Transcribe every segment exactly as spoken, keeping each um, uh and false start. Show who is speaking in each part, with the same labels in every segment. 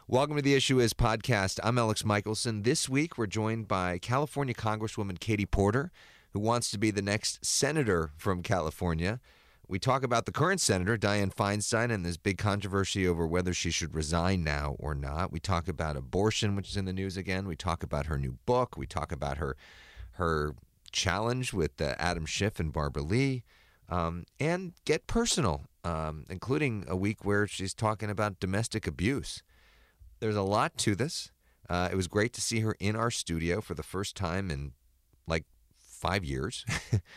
Speaker 1: Welcome to The Issue Is podcast. I'm Alex Michelson. This week, we're joined by California Congresswoman Katie Porter, who wants to be the next senator from California. We talk about the current senator, Dianne Feinstein, and this big controversy over whether she should resign now or not. We talk about abortion, which is in the news again. We talk about her new book. We talk about her her challenge with uh, Adam Schiff and Barbara Lee, um, and get personal, um, including a week where she's talking about domestic abuse. There's a lot to this. Uh, it was great to see her in our studio for the first time in like five years.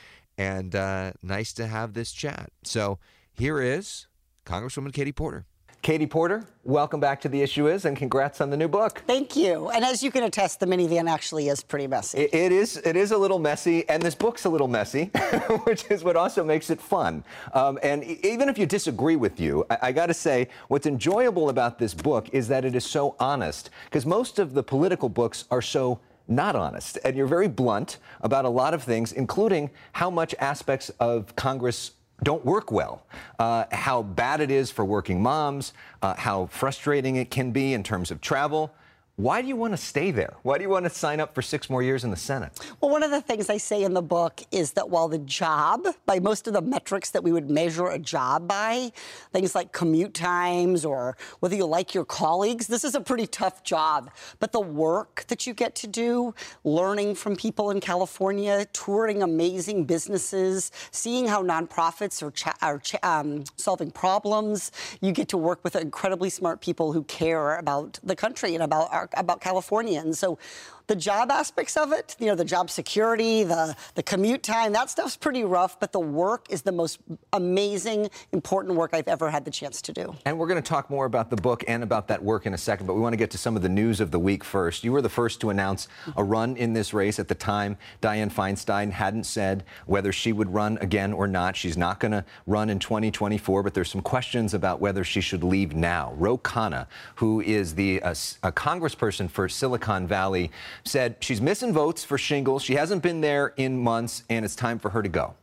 Speaker 1: and uh, nice to have this chat. So here is Congresswoman Katie Porter.
Speaker 2: Katie Porter, welcome back to The Issue Is, and congrats on the new book.
Speaker 3: Thank you. And as you can attest, the minivan actually is pretty messy.
Speaker 2: It, it is It is a little messy, and this book's a little messy, which is what also makes it fun. Um, and even if you disagree with you, I, I got to say, what's enjoyable about this book is that it is so honest, because most of the political books are so not honest. And you're very blunt about a lot of things, including how much aspects of Congress don't work well, uh, how bad it is for working moms, uh, how frustrating it can be in terms of travel. Why do you want to stay there? Why do you want to sign up for six more years in the Senate?
Speaker 3: Well, one of the things I say in the book is that while the job, by most of the metrics that we would measure a job by, things like commute times or whether you like your colleagues, this is a pretty tough job. But the work that you get to do, learning from people in California, touring amazing businesses, seeing how nonprofits are, cha- are cha- um, solving problems, you get to work with incredibly smart people who care about the country and about our about California. And so the job aspects of it, you know, the job security, the, the commute time, that stuff's pretty rough, but the work is the most amazing, important work I've ever had the chance to do.
Speaker 2: And we're going to talk more about the book and about that work in a second, but we want to get to some of the news of the week first. You were the first to announce a run in this race. At the time, Dianne Feinstein hadn't said whether she would run again or not. She's not going to run in twenty twenty-four, but there's some questions about whether she should leave now. Ro Khanna, who is the uh, a congressperson for Silicon Valley, said she's missing votes for shingles. She hasn't been there in months, and it's time for her to go.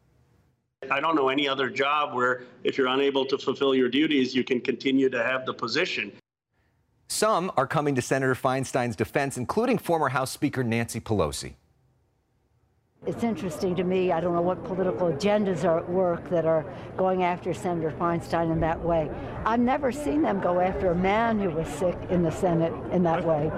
Speaker 4: I don't know any other job where if you're unable to fulfill your duties, you can continue to have the position.
Speaker 2: Some are coming to Senator Feinstein's defense, including former House Speaker Nancy Pelosi.
Speaker 5: It's interesting to me. I don't know what political agendas are at work that are going after Senator Feinstein in that way. I've never seen them go after a man who was sick in the Senate in that way.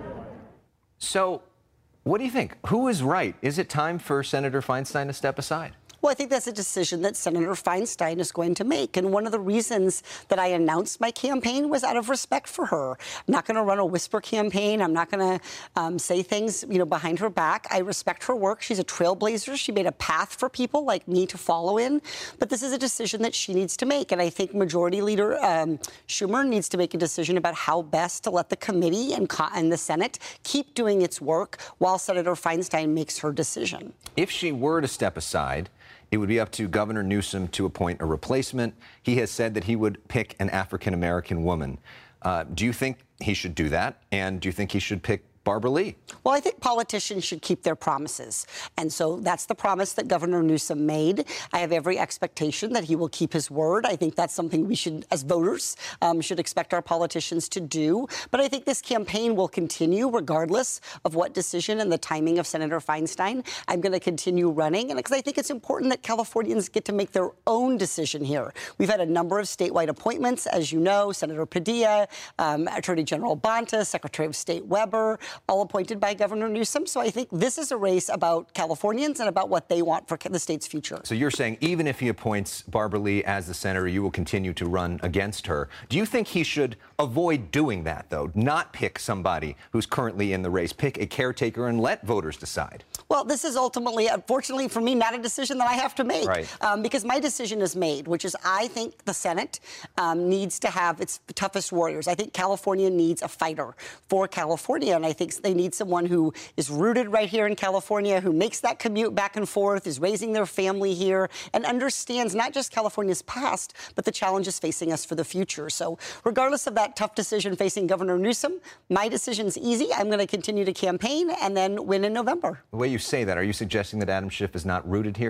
Speaker 2: So, what do you think? Who is right? Is it time for Senator Feinstein to step aside?
Speaker 3: Well, I think that's a decision that Senator Feinstein is going to make. And one of the reasons that I announced my campaign was out of respect for her. I'm not going to run a whisper campaign. I'm not going to um, say things, you know, behind her back. I respect her work. She's a trailblazer. She made a path for people like me to follow in. But this is a decision that she needs to make. And I think Majority Leader um, Schumer needs to make a decision about how best to let the committee and, co- and the Senate keep doing its work while Senator Feinstein makes her decision.
Speaker 2: If she were to step aside, it would be up to Governor Newsom to appoint a replacement. He has said that he would pick an African-American woman. Uh, do you think he should do that? And do you think he should pick Barbara Lee?
Speaker 3: Well, I think politicians should keep their promises. And so that's the promise that Governor Newsom made. I have every expectation that he will keep his word. I think that's something we should, as voters, um, should expect our politicians to do. But I think this campaign will continue regardless of what decision and the timing of Senator Feinstein. I'm going to continue running, and because I think it's important that Californians get to make their own decision here. We've had a number of statewide appointments, as you know, Senator Padilla, um, Attorney General Bonta, Secretary of State Weber, all appointed by Governor Newsom. So I think this is a race about Californians and about what they want for the state's future.
Speaker 2: So you're saying even if he appoints Barbara Lee as the senator, you will continue to run against her. Do you think he should avoid doing that, though? Not pick somebody who's currently in the race, pick a caretaker and let voters decide?
Speaker 3: Well, this is ultimately, unfortunately for me, not a decision that I have to make.
Speaker 2: Right.
Speaker 3: Um, because my decision is made, which is I think the Senate um, needs to have its toughest warriors. I think California needs a fighter for California, and I think they need someone who is rooted right here in California, who makes that commute back and forth, is raising their family here, and understands not just California's past, but the challenges facing us for the future. So regardless of that tough decision facing Governor Newsom, my decision's easy. I'm going to continue to campaign and then win in November.
Speaker 2: The way you say that, are you suggesting that Adam Schiff is not rooted here?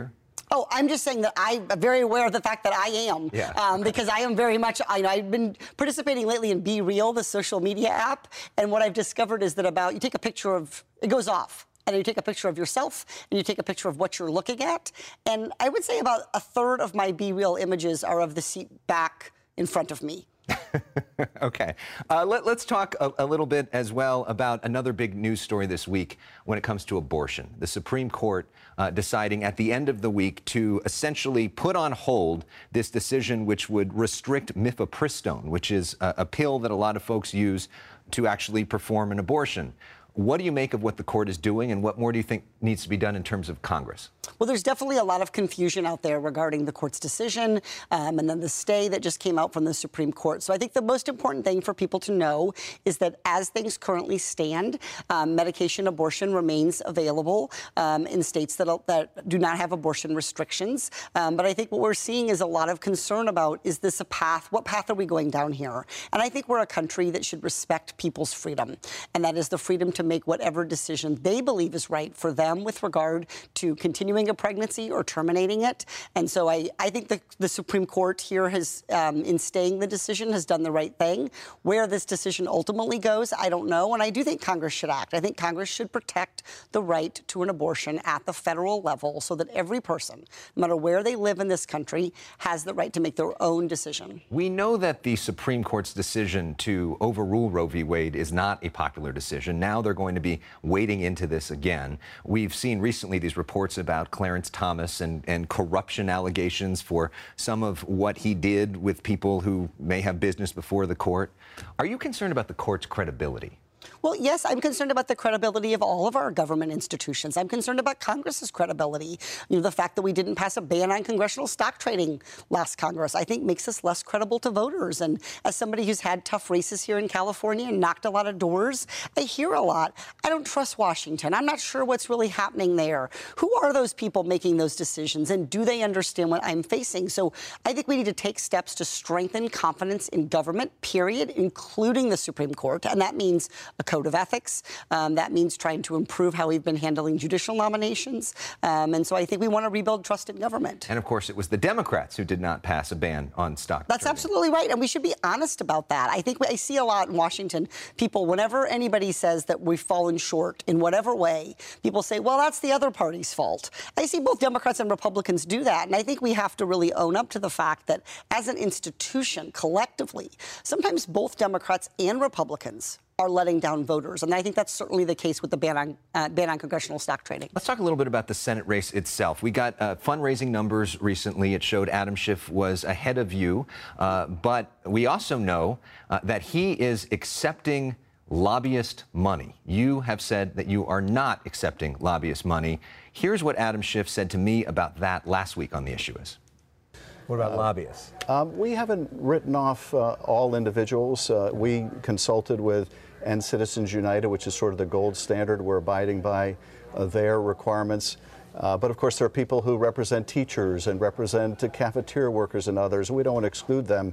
Speaker 3: Oh, I'm just saying that I'm very aware of the fact that I am,
Speaker 2: yeah.
Speaker 3: um, because I am very much, I, I've been participating lately in Be Real, the social media app, and what I've discovered is that about, you take a picture of, it goes off, and then you take a picture of yourself, and you take a picture of what you're looking at, and I would say about a third of my Be Real images are of the seat back in front of me.
Speaker 2: Okay. Uh, let, let's talk a, a little bit as well about another big news story this week when it comes to abortion. The Supreme Court uh, deciding at the end of the week to essentially put on hold this decision which would restrict mifepristone, which is a, a pill that a lot of folks use to actually perform an abortion. What do you make of what the court is doing, and what more do you think needs to be done in terms of Congress?
Speaker 3: Well, there's definitely a lot of confusion out there regarding the court's decision um, and then the stay that just came out from the Supreme Court. So I think the most important thing for people to know is that as things currently stand, um, medication abortion remains available um, in states that, that do not have abortion restrictions. Um, but I think what we're seeing is a lot of concern about, is this a path? What path are we going down here? And I think we're a country that should respect people's freedom, and that is the freedom to make whatever decision they believe is right for them with regard to continuing a pregnancy or terminating it. And so I, I think the, the Supreme Court here has, um, in staying the decision, has done the right thing. Where this decision ultimately goes, I don't know. And I do think Congress should act. I think Congress should protect the right to an abortion at the federal level so that every person, no matter where they live in this country, has the right to make their own decision.
Speaker 2: We know that the Supreme Court's decision to overrule Roe v. Wade is not a popular decision. Now they're going to be wading into this again. We've seen recently these reports about Clarence Thomas and, and corruption allegations for some of what he did with people who may have business before the court. Are you concerned about the court's credibility?
Speaker 3: Well, yes, I'm concerned about the credibility of all of our government institutions. I'm concerned about Congress's credibility. You know, the fact that we didn't pass a ban on congressional stock trading last Congress, I think, makes us less credible to voters. And as somebody who's had tough races here in California and knocked a lot of doors, I hear a lot. I don't trust Washington. I'm not sure what's really happening there. Who are those people making those decisions, and do they understand what I'm facing? So I think we need to take steps to strengthen confidence in government, period, including the Supreme Court. And that means a code of ethics. Um, that means trying to improve how we've been handling judicial nominations. Um, and so I think we want to rebuild trust in government.
Speaker 2: And, of course, it was the Democrats who did not pass a ban on stock
Speaker 3: That's
Speaker 2: trading.
Speaker 3: absolutely right. And we should be honest about that. I think I see a lot in Washington, people, whenever anybody says that we've fallen short in whatever way, people say, well, that's the other party's fault. I see both Democrats and Republicans do that. And I think we have to really own up to the fact that as an institution, collectively, sometimes both Democrats and Republicans are letting down voters. And I think that's certainly the case with the ban on, uh, ban on congressional stock trading.
Speaker 2: Let's talk a little bit about the Senate race itself. We got uh, fundraising numbers recently. It showed Adam Schiff was ahead of you. Uh, but we also know uh, that he is accepting lobbyist money. You have said that you are not accepting lobbyist money. Here's what Adam Schiff said to me about that last week on The Issue Is.
Speaker 6: What about uh, lobbyists?
Speaker 7: Um, we haven't written off uh, all individuals. Uh, we consulted with End Citizens United, which is sort of the gold standard. We're abiding by uh, their requirements. Uh, but of course, there are people who represent teachers and represent uh, cafeteria workers and others. We don't want to exclude them.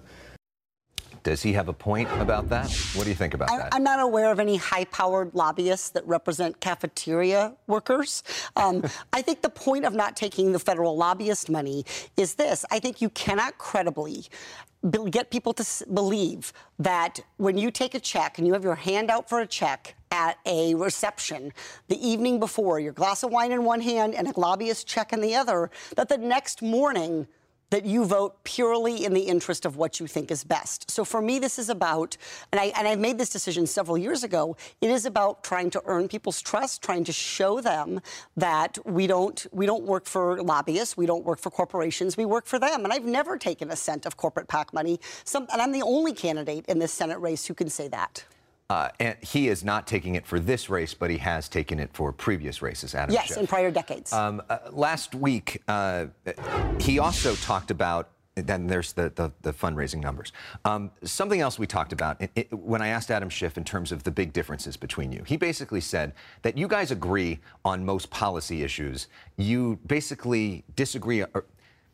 Speaker 2: Does he have a point about that? What do you think about
Speaker 3: I,
Speaker 2: that?
Speaker 3: I'm not aware of any high-powered lobbyists that represent cafeteria workers. Um, I think the point of not taking the federal lobbyist money is this. I think you cannot credibly get people to believe that when you take a check and you have your hand out for a check at a reception the evening before, your glass of wine in one hand and a lobbyist check in the other, that the next morning that you vote purely in the interest of what you think is best. So for me, this is about, and I and I made this decision several years ago, it is about trying to earn people's trust, trying to show them that we don't we don't work for lobbyists, we don't work for corporations, we work for them. And I've never taken a cent of corporate PAC money. Some, and I'm the only candidate in this Senate race who can say that.
Speaker 2: Uh, and he is not taking it for this race, but he has taken it for previous races, Adam
Speaker 3: Yes,
Speaker 2: Schiff.
Speaker 3: in prior decades.
Speaker 2: Um, uh, last week, uh, he also talked about, then there's the, the, the fundraising numbers. Um, something else we talked about, it, it, when I asked Adam Schiff in terms of the big differences between you, he basically said that you guys agree on most policy issues. You basically disagree, or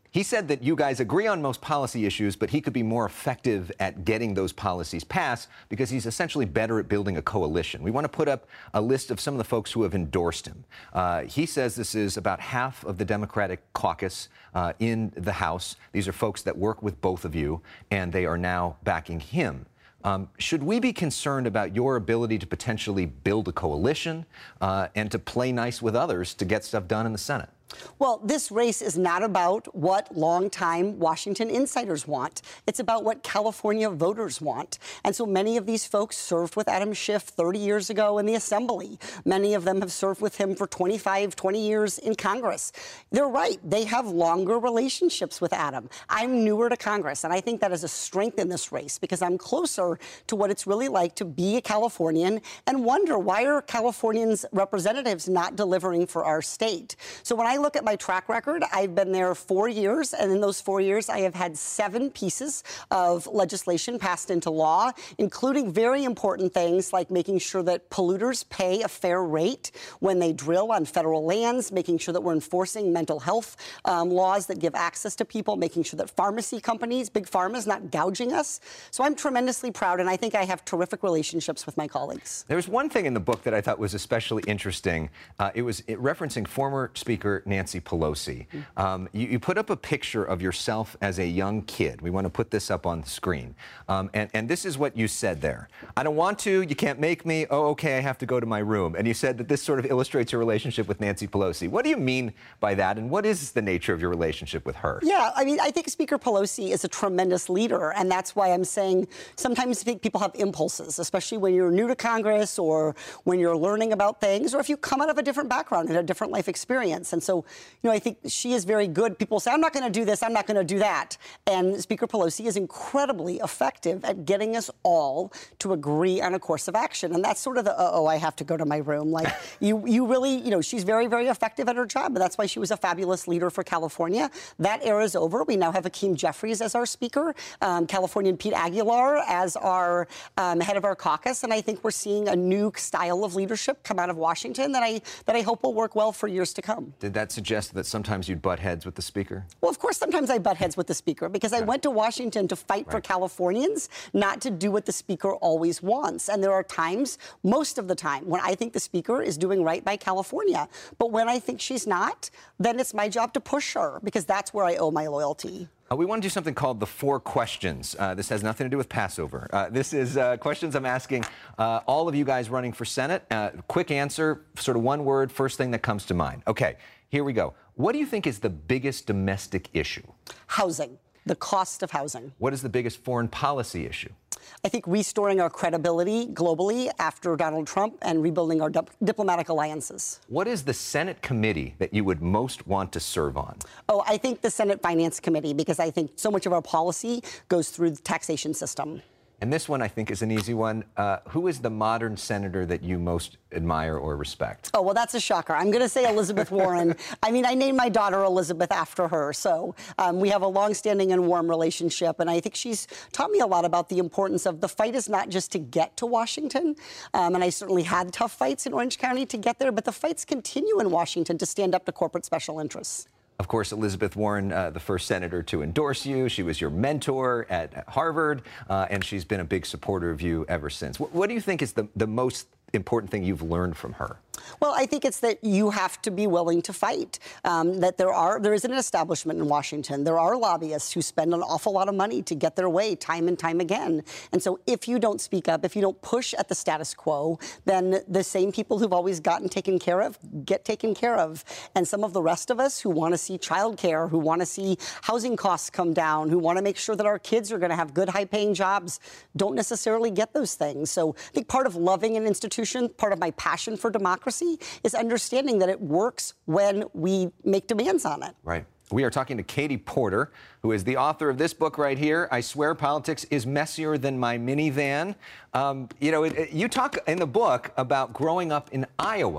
Speaker 2: He said that you guys agree on most policy issues, but he could be more effective at getting those policies passed because he's essentially better at building a coalition. We want to put up a list of some of the folks who have endorsed him. Uh, he says this is about half of the Democratic caucus uh, in the House. These are folks that work with both of you, and they are now backing him. Um, should we be concerned about your ability to potentially build a coalition uh, and to play nice with others to get stuff done in the Senate?
Speaker 3: Well, this race is not about what longtime Washington insiders want. It's about what California voters want. And so many of these folks served with Adam Schiff thirty years ago in the Assembly. Many of them have served with him for twenty-five, twenty years in Congress. They're right. They have longer relationships with Adam. I'm newer to Congress, and I think that is a strength in this race because I'm closer to what it's really like to be a Californian and wonder why are Californians' representatives not delivering for our state. So when I look at my track record, I've been there four years, and in those four years, I have had seven pieces of legislation passed into law, including very important things like making sure that polluters pay a fair rate when they drill on federal lands, making sure that we're enforcing mental health um, laws that give access to people, making sure that pharmacy companies, big pharma, is not gouging us. So I'm tremendously proud, and I think I have terrific relationships with my colleagues.
Speaker 2: There was one thing in the book that I thought was especially interesting. Uh, it was it referencing former Speaker Nancy Pelosi. Um, you, you put up a picture of yourself as a young kid. We want to put this up on the screen. Um, and, and this is what you said there. I don't want to. You can't make me. Oh, okay, I have to go to my room. And you said that this sort of illustrates your relationship with Nancy Pelosi. What do you mean by that? And what is the nature of your relationship with her?
Speaker 3: Yeah, I mean, I think Speaker Pelosi is a tremendous leader. And that's why I'm saying sometimes I think people have impulses, especially when you're new to Congress or when you're learning about things or if you come out of a different background and a different life experience. And so, you know, I think she is very good. People say, I'm not going to do this, I'm not going to do that. And Speaker Pelosi is incredibly effective at getting us all to agree on a course of action. And that's sort of the, uh-oh, I have to go to my room. Like, you, you really, you know, she's very, very effective at her job. And that's why she was a fabulous leader for California. That era is over. We now have Hakeem Jeffries as our speaker, um, Californian Pete Aguilar as our um, head of our caucus. And I think we're seeing a new style of leadership come out of Washington that I, that I hope will work well for years to come.
Speaker 2: Did that suggest that sometimes you'd butt heads with the speaker?
Speaker 3: Well, of course, sometimes I butt heads with the speaker because I went to Washington to fight right. for Californians, not to do what the speaker always wants. And there are times, most of the time, when I think the speaker is doing right by California. But when I think she's not, then it's my job to push her because that's where I owe my loyalty.
Speaker 2: Uh, we want to do something called the four questions. Uh, this has nothing to do with Passover. Uh, this is uh, questions I'm asking uh, all of you guys running for Senate. Uh, quick answer, sort of one word, first thing that comes to mind. Okay, here we go. What do you think is the biggest domestic issue?
Speaker 3: Housing, the cost of housing.
Speaker 2: What is the biggest foreign policy issue?
Speaker 3: I think restoring our credibility globally after Donald Trump and rebuilding our dip- diplomatic alliances.
Speaker 2: What is the Senate committee that you would most want to serve on?
Speaker 3: Oh, I think the Senate Finance Committee, because I think so much of our policy goes through the taxation system.
Speaker 2: And this one, I think, is an easy one. Uh, who is the modern senator that you most admire or respect?
Speaker 3: Oh, well, that's a shocker. I'm going to say Elizabeth Warren. I mean, I named my daughter Elizabeth after her. So um, we have a longstanding and warm relationship. And I think she's taught me a lot about the importance of the fight is not just to get to Washington. Um, and I certainly had tough fights in Orange County to get there. But the fights continue in Washington to stand up to corporate special interests.
Speaker 2: Of course, Elizabeth Warren, uh, the first senator to endorse you. She was your mentor at Harvard, uh, and she's been a big supporter of you ever since. W- what do you think is the, the most important thing you've learned from her?
Speaker 3: Well, I think it's that you have to be willing to fight. Um, that there are there is an establishment in Washington. There are lobbyists who spend an awful lot of money to get their way time and time again. And so if you don't speak up, if you don't push at the status quo, then the same people who've always gotten taken care of get taken care of. And some of the rest of us who want to see childcare, who want to see housing costs come down, who want to make sure that our kids are going to have good, high-paying jobs, don't necessarily get those things. So I think part of loving an institution, part of my passion for democracy, is understanding that it works when we make demands on it.
Speaker 2: Right. We are talking to Katie Porter, who is the author of this book right here, I Swear Politics is Messier Than My Minivan. Um, you know, it, it, you talk in the book about growing up in Iowa.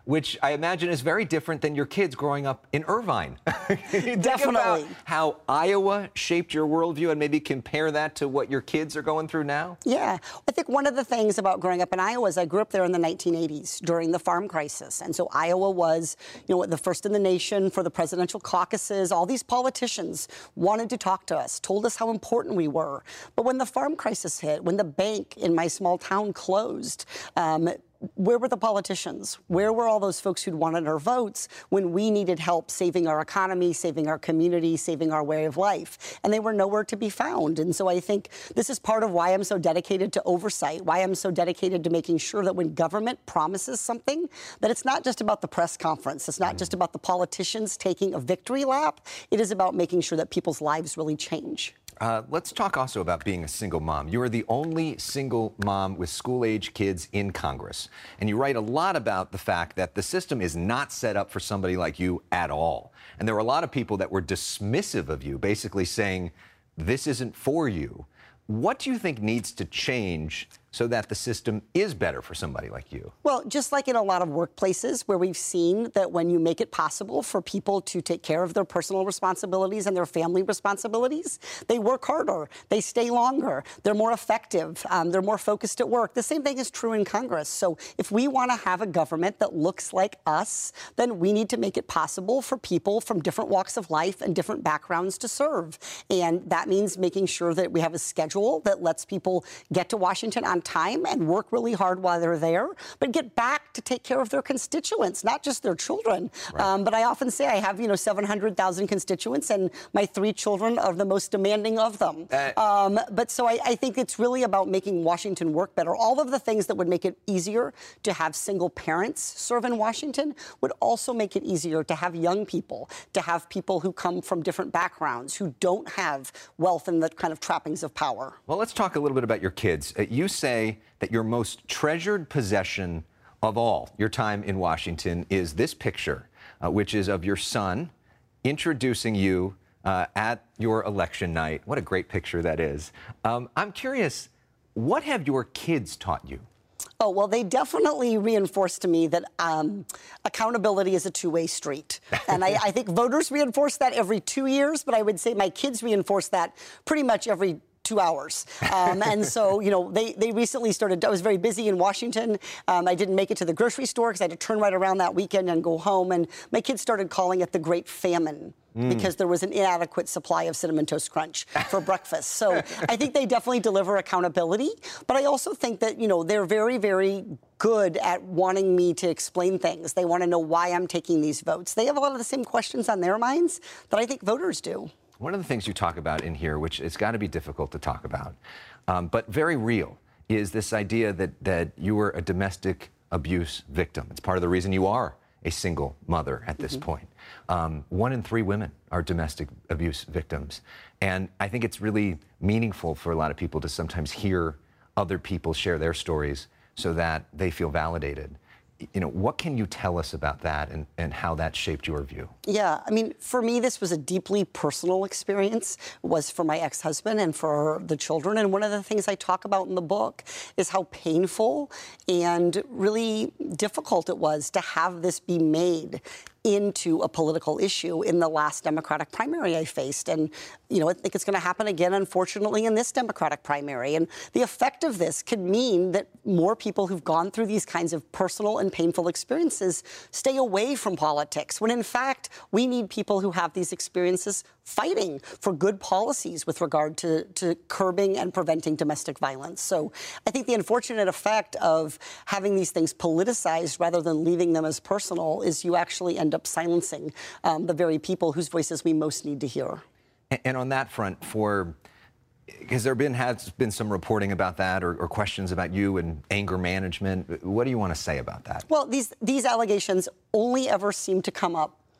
Speaker 2: which I imagine is very different than your kids growing up in Irvine. Think
Speaker 3: Definitely.
Speaker 2: about how Iowa shaped your worldview and maybe compare that to what your kids are going through now?
Speaker 3: Yeah. I think one of the things about growing up in Iowa is I grew up there in the nineteen eighties during the farm crisis. And so Iowa was, you know, the first in the nation for the presidential caucuses. All these politicians wanted to talk to us, told us how important we were. But when the farm crisis hit, when the bank in my small town closed, um, where were the politicians? Where were all those folks who'd wanted our votes when we needed help saving our economy, saving our community, saving our way of life? And they were nowhere to be found. And so I think this is part of why I'm so dedicated to oversight, why I'm so dedicated to making sure that when government promises something, that it's not just about the press conference. It's not just about the politicians taking a victory lap. It is about making sure that people's lives really change.
Speaker 2: Uh, let's talk also about being a single mom. You are the only single mom with school-age kids in Congress. And you write a lot about the fact that the system is not set up for somebody like you at all. And there were a lot of people that were dismissive of you, basically saying, this isn't for you. What do you think needs to change so that the system is better for somebody like you?
Speaker 3: Well, just like in a lot of workplaces where we've seen that when you make it possible for people to take care of their personal responsibilities and their family responsibilities, they work harder, they stay longer, they're more effective, um, they're more focused at work. The same thing is true in Congress. So if we want to have a government that looks like us, then we need to make it possible for people from different walks of life and different backgrounds to serve. And that means making sure that we have a schedule that lets people get to Washington on time and work really hard while they're there, but get back to take care of their constituents, not just their children. Right. Um, but I often say I have, you know, seven hundred thousand constituents, and my three children are the most demanding of them. Uh, um, but so I, I think it's really about making Washington work better. All of the things that would make it easier to have single parents serve in Washington would also make it easier to have young people, to have people who come from different backgrounds, who don't have wealth and the kind of trappings of power.
Speaker 2: Well, let's talk a little bit about your kids. Uh, you say that your most treasured possession of all your time in Washington is this picture, uh, which is of your son introducing you uh, at your election night. What a great picture that is. Um, I'm curious, what have your kids taught you?
Speaker 3: Oh, well, they definitely reinforced to me that um, accountability is a two-way street. And I, I think voters reinforce that every two years, but I would say my kids reinforce that pretty much every two hours. Um, and so, you know, they, they recently started, I was very busy in Washington. Um, I didn't make it to the grocery store because I had to turn right around that weekend and go home. And my kids started calling it the Great Famine. Mm. Because there was an inadequate supply of Cinnamon Toast Crunch for breakfast. So I think they definitely deliver accountability. But I also think that, you know, they're very, very good at wanting me to explain things. They want to know why I'm taking these votes. They have a lot of the same questions on their minds that I think voters do.
Speaker 2: One of the things you talk about in here, which it's got to be difficult to talk about, um, but very real, is this idea that, that you were a domestic abuse victim. It's part of the reason you are a single mother at this mm-hmm. point. Um, one in three women are domestic abuse victims. And I think it's really meaningful for a lot of people to sometimes hear other people share their stories so that they feel validated. You know, what can you tell us about that and, and how that shaped your view?
Speaker 3: Yeah, I mean, for me, this was a deeply personal experience. It was for my ex-husband and for the children. And one of the things I talk about in the book is how painful and really difficult it was to have this be made into a political issue in the last Democratic primary I faced. And, you know, I think it's going to happen again, unfortunately, in this Democratic primary. And the effect of this could mean that more people who've gone through these kinds of personal and painful experiences stay away from politics, when in fact, we need people who have these experiences fighting for good policies with regard to, to curbing and preventing domestic violence. So I think the unfortunate effect of having these things politicized rather than leaving them as personal is you actually end up silencing um, the very people whose voices we most need to hear.
Speaker 2: And, and on that front, for because there been has been some reporting about that or, or questions about you and anger management. What do you want to say about that?
Speaker 3: Well, these these allegations only ever seem to come up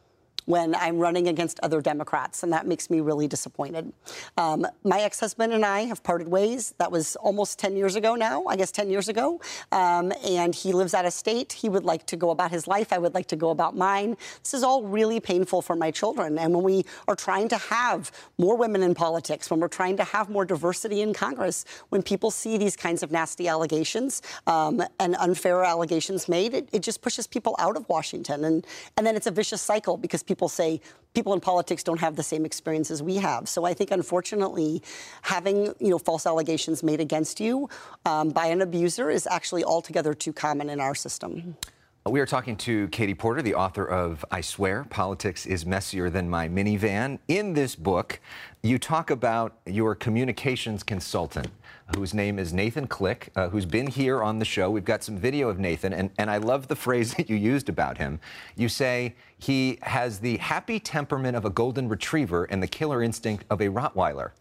Speaker 3: when I'm running against other Democrats, and that makes me really disappointed. Um, my ex-husband and I have parted ways. That was almost ten years ago now, I guess ten years ago, um, and he lives out of state. He would like to go about his life. I would like to go about mine. This is all really painful for my children, and when we are trying to have more women in politics, when we're trying to have more diversity in Congress, when people see these kinds of nasty allegations um, and unfair allegations made, it, it just pushes people out of Washington. And, and then it's a vicious cycle because people say people in politics don't have the same experiences we have. So I think, unfortunately, having you know false allegations made against you um, by an abuser is actually altogether too common in our system.
Speaker 2: We are talking to Katie Porter, the author of I Swear, Politics is Messier Than My Minivan. In this book, you talk about your communications consultant, whose name is Nathan Click, uh, who's been here on the show. We've got some video of Nathan, and, and I love the phrase that you used about him. You say he has the happy temperament of a golden retriever and the killer instinct of a Rottweiler.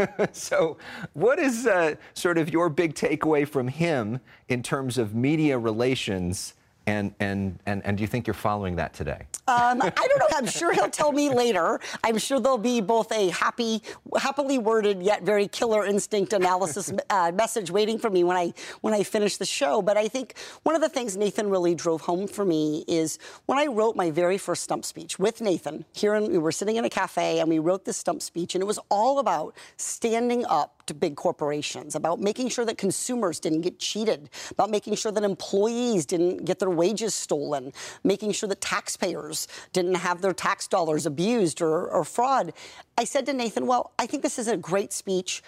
Speaker 2: So what is uh, sort of your big takeaway from him in terms of media relations? And, and, and, and do you think you're following that today?
Speaker 3: Um, I don't know. I'm sure he'll tell me later. I'm sure there'll be both a happy, happily worded yet very killer instinct analysis uh, message waiting for me when I when I finish the show. But I think one of the things Nathan really drove home for me is when I wrote my very first stump speech with Nathan. Here in, we were sitting in a cafe and we wrote this stump speech, and it was all about standing up to big corporations, about making sure that consumers didn't get cheated, about making sure that employees didn't get their wages stolen, making sure that taxpayers didn't have their tax dollars abused or, or fraud. I said to Nathan, well, I think this is a great speech.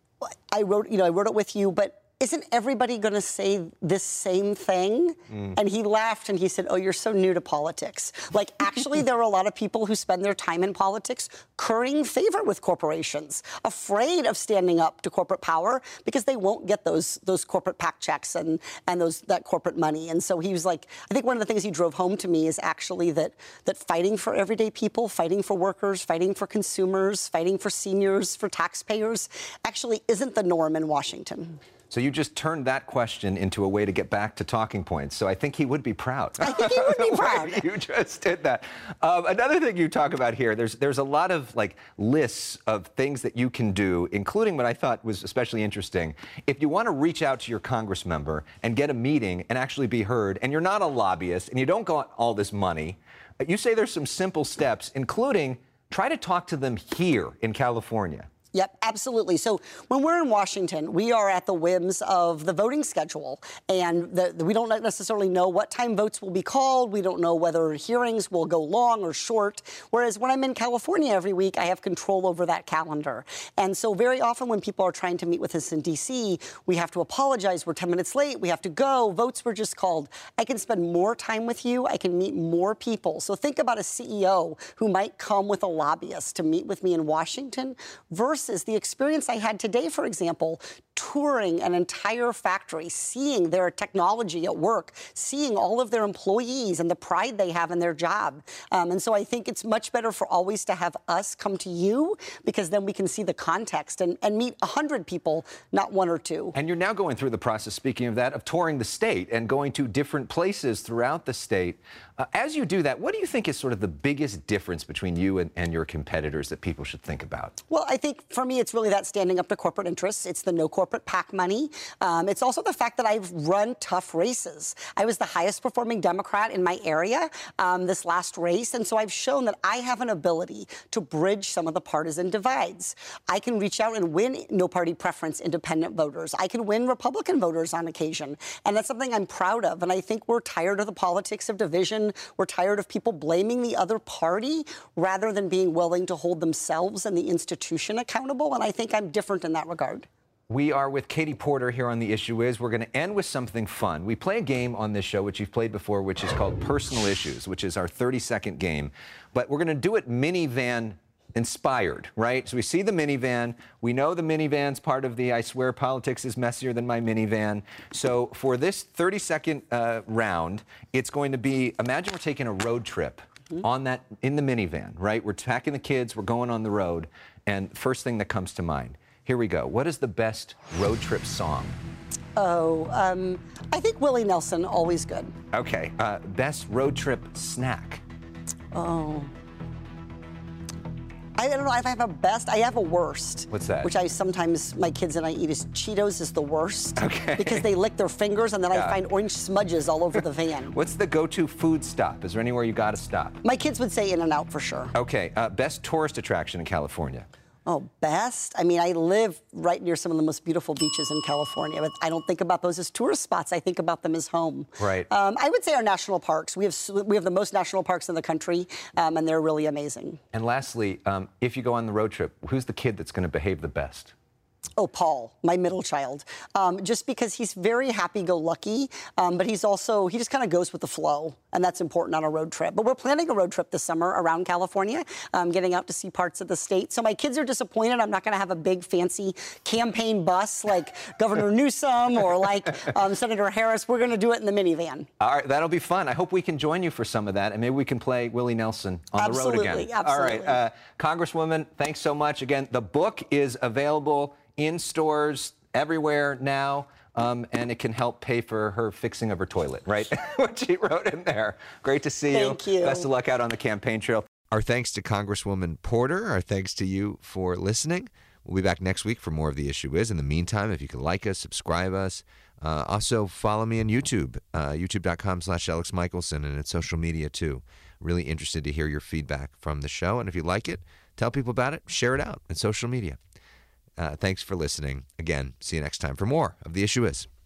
Speaker 3: I wrote, you know, I wrote it with you, but isn't everybody going to say this same thing? Mm. And he laughed and he said, oh, you're so new to politics. Like, actually, there are a lot of people who spend their time in politics currying favor with corporations, afraid of standing up to corporate power because they won't get those those corporate PAC checks and, and those that corporate money. And so he was like, I think one of the things he drove home to me is actually that, that fighting for everyday people, fighting for workers, fighting for consumers, fighting for seniors, for taxpayers, actually isn't the norm in Washington.
Speaker 2: So you just turned that question into a way to get back to talking points. So I think he would be proud.
Speaker 3: I think he would be proud.
Speaker 2: You just did that. Um, another thing you talk about here, there's there's a lot of like lists of things that you can do, including what I thought was especially interesting. If you want to reach out to your Congress member and get a meeting and actually be heard, and you're not a lobbyist and you don't got all this money, you say there's some simple steps, including try to talk to them here in California.
Speaker 3: Yep, absolutely. So when we're in Washington, we are at the whims of the voting schedule. And the, the, we don't necessarily know what time votes will be called. We don't know whether hearings will go long or short. Whereas when I'm in California every week, I have control over that calendar. And so very often when people are trying to meet with us in D C, we have to apologize. We're ten minutes late. We have to go. Votes were just called. I can spend more time with you. I can meet more people. So think about a C E O who might come with a lobbyist to meet with me in Washington versus Versus the experience I had today, for example, touring an entire factory, seeing their technology at work, seeing all of their employees and the pride they have in their job. Um, and so I think it's much better for always to have us come to you because then we can see the context and, and meet one hundred people, not one or two.
Speaker 2: And you're now going through the process, speaking of that, of touring the state and going to different places throughout the state. Uh, as you do that, what do you think is sort of the biggest difference between you and, and your competitors that people should think about?
Speaker 3: Well, I think for me, it's really that standing up to corporate interests. It's the no corporate PAC money. Um, it's also the fact that I've run tough races. I was the highest performing Democrat in my area um, this last race. And so I've shown that I have an ability to bridge some of the partisan divides. I can reach out and win no party preference independent voters. I can win Republican voters on occasion. And that's something I'm proud of. And I think we're tired of the politics of division. We're tired of people blaming the other party rather than being willing to hold themselves and the institution accountable. And I think I'm different in that regard.
Speaker 2: We are with Katie Porter here on The Issue Is. We're going to end with something fun. We play a game on this show, which you've played before, which is called Personal Issues, which is our thirty second game. But we're going to do it minivan inspired, right? So we see the minivan. We know the minivan's part of the I Swear Politics is Messier Than My Minivan. So for this thirty second uh, round, it's going to be, imagine we're taking a road trip mm-hmm. on that, in the minivan, right? We're packing the kids, we're going on the road, and first thing that comes to mind. Here we go. What is the best road trip song?
Speaker 3: Oh, um, I think Willie Nelson, Always Good.
Speaker 2: Okay. Uh, best road trip snack?
Speaker 3: Oh, I don't know if I have a best. I have a worst.
Speaker 2: What's that?
Speaker 3: Which I sometimes, my kids and I eat is Cheetos is the worst.
Speaker 2: Okay.
Speaker 3: Because they lick their fingers and then
Speaker 2: Yeah.
Speaker 3: I find orange smudges all over the van.
Speaker 2: What's the go-to food stop? Is there anywhere you got to stop?
Speaker 3: My kids would say In-N-Out for sure.
Speaker 2: Okay, uh, best tourist attraction in California?
Speaker 3: Oh, best? I mean, I live right near some of the most beautiful beaches in California, but I don't think about those as tourist spots. I think about them as home.
Speaker 2: Right.
Speaker 3: Um, I would say our national parks. We have we have the most national parks in the country, um, and they're really amazing.
Speaker 2: And lastly, um, if you go on the road trip, who's the kid that's going to behave the best?
Speaker 3: Oh, Paul, my middle child. Um, just because he's very happy-go-lucky, um, but he's also, he just kind of goes with the flow, and that's important on a road trip. But we're planning a road trip this summer around California, um, getting out to see parts of the state. So my kids are disappointed. I'm not going to have a big, fancy campaign bus like Governor Newsom or like um, Senator Harris. We're going to do it in the minivan.
Speaker 2: All right, that'll be fun. I hope we can join you for some of that, and maybe we can play Willie Nelson on
Speaker 3: Absolutely,
Speaker 2: the road again.
Speaker 3: absolutely.
Speaker 2: All right, uh, Congresswoman, thanks so much. Again, the book is available in stores everywhere now, um, and it can help pay for her fixing of her toilet, right? What she wrote in there. Great to see you.
Speaker 3: Thank you.
Speaker 2: Best of luck out on the campaign trail.
Speaker 1: Our thanks to Congresswoman Porter. Our thanks to you for listening. We'll be back next week for more of The Issue Is. In the meantime, if you can like us, subscribe us. Uh, also, follow me on YouTube, uh, youtube.com slash Alex Michelson, and it's social media, too. Really interested to hear your feedback from the show. And if you like it, tell people about it. Share it out on social media. Uh, thanks for listening. Again, see you next time for more of The Issue Is.